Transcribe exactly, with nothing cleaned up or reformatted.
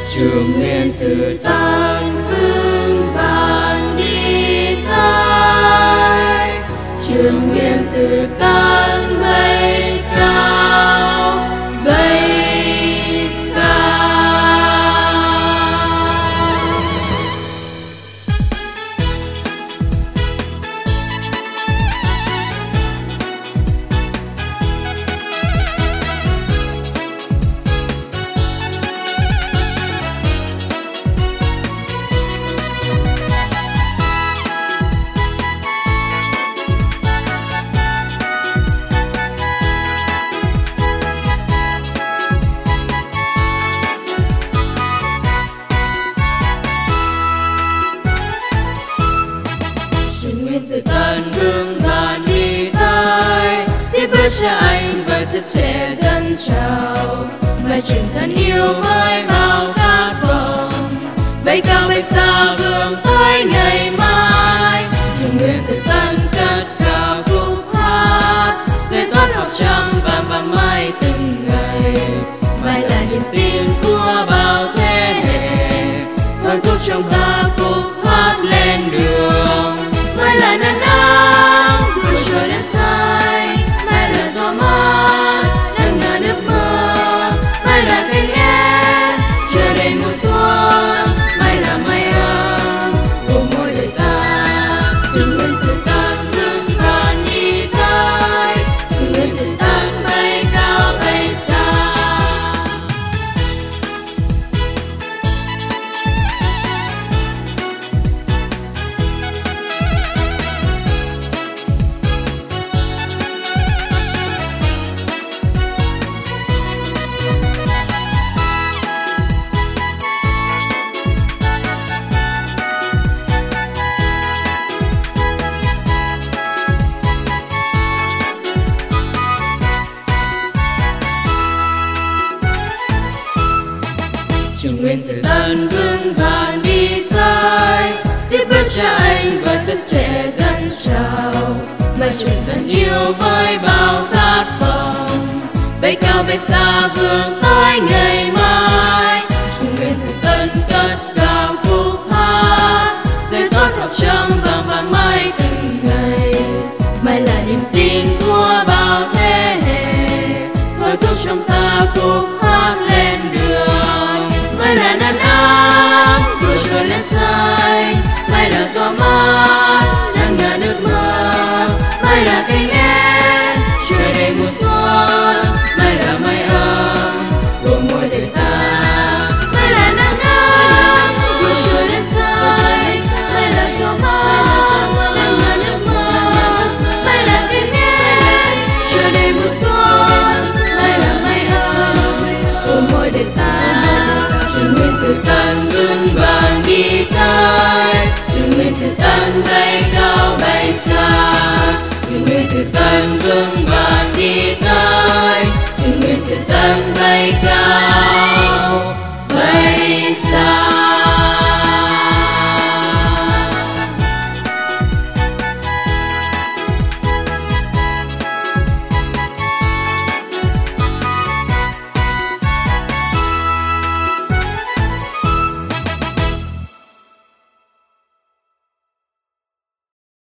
Trường nguyện từ tan vương bàn đi tới, trường nguyện từ tan bay cao bay xa. Từ tân hương bàn đi tới, tiếp bước cha anh và sức trẻ dân trào, và truyền thân yêu với bao khát vọng, bay cao bay xa hướng tới ngày mai. Trường nguyện từ tân cất cao khúc hát, tươi tốt học trăng vàng và mai từng ngày. Mai là niềm tin của bao thế hệ, thôi thúc trong ta khúc hát lên đường. Mai là nắng ấm của trời đen say, mai là gió mát nâng ngả nước mơ, mai là cánh én chờ đầy mùa xuân, mai là mây ấm của mỗi đời ta. Trường nguyện từ tan hương bàn đi tới, trường nguyện từ tan bay cao bay xa. Trường nguyện từ tân vương bàn đi tới, tiếp bước cha anh và sức trẻ dân trào, mai truyền thân yêu với bao khát vọng, bay cao bay xa vươn tới ngày mai. Trường nguyện từ tân cất cao khúc hát, tươi tốt học trăng vàng và mai từng ngày. Mai là niềm tin của bao thế hệ, thôi thúc trong ta khúc hát lên đường. Mai là nắng ấm của trời lên xanh, mai là gió mát nâng ngả nước mơ, mai là cánh én trời đầy mùa xuân, mai là mây ấm của mỗi đời ta. Mai là nắng ấm của trời lên xanh, mai là gió mát nâng ngả nước mơ, mai là cánh én trời đầy mùa xuân, mai là mây ấm của mỗi đời ta. Trường nguyện từ tân hương bàn đi tới, trường nguyện từ tân bay cao bay xa. Trường nguyện từ tân hương bàn đi tới, trường nguyện từ tân bay cao